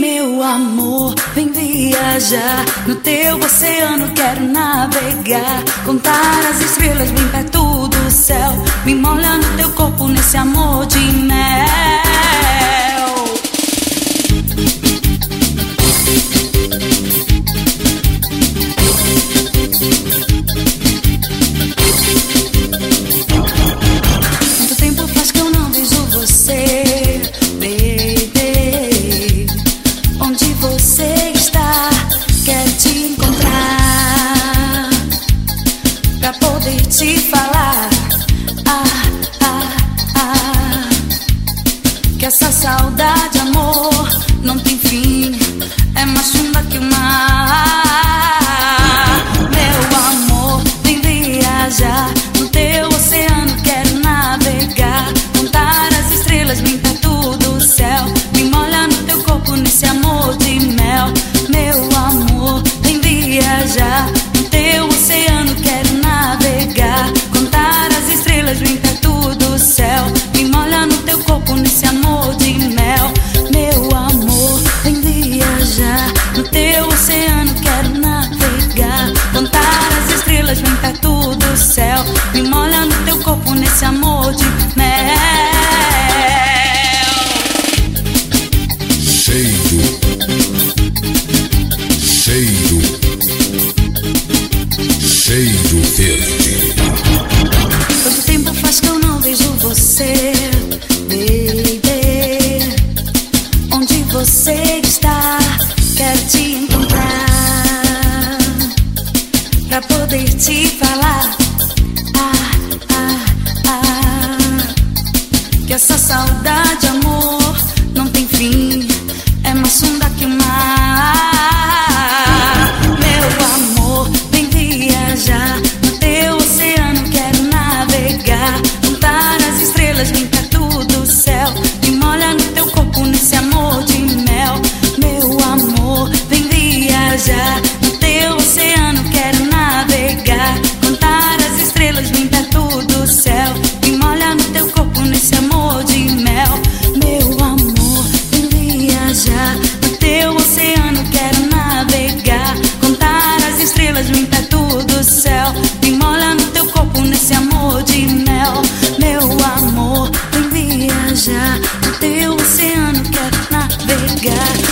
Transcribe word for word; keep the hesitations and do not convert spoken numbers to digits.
Meu amor, vem viajar no teu oceano, quero navegar, contar as estrelas bem perto do céu, me molha no teu corpo nesse amor de mel. Muito tempo faz que eu não vejo você, baby. Onde você está? Quero te encontrar pra poder te falar. Ah, ah, ah. Que essa saudade, amor, não tem fim, é mais funda que o mar. Meu amor, vem viajar no teu oceano, quero navegar, contar as estrelas bem perto do céu, me molha no teu corpo nesse amor de mel. Meu amor, vem viajar no teu oceano, quero navegar, contar as estrelas bem perto do céu, me molha no teu corpo nesse amor de mel. Meu amor, vem viajar no teu oceano, quero navegar, contar as estrelas bem perto do céu, me molha no teu corpo nesse amor de mel. Cheiro, cheiro, cheiro verde. Quanto tempo faz que eu não vejo você, baby? Onde você está? Quero te encontrar pra poder te falar. Ah, ah, ah. Que essa saudade, amor, não tem fim, é mais funda que o mar. Meu amor, vem viajar no teu oceano, quero navegar, contar as estrelas bem perto do céu, me molha no teu corpo nesse amor de mel. Meu amor, vem viajar no teu oceano, quero navegar, contar as estrelas bem perto do céu, me molha no teu corpo nesse amor de mel. Meu amor, vem viajar no teu oceano, quero navegar, contar as estrelas bem perto do céu, me molha no teu corpo nesse amor de mel. Meu amor, vem viajar no teu oceano, quero navegar,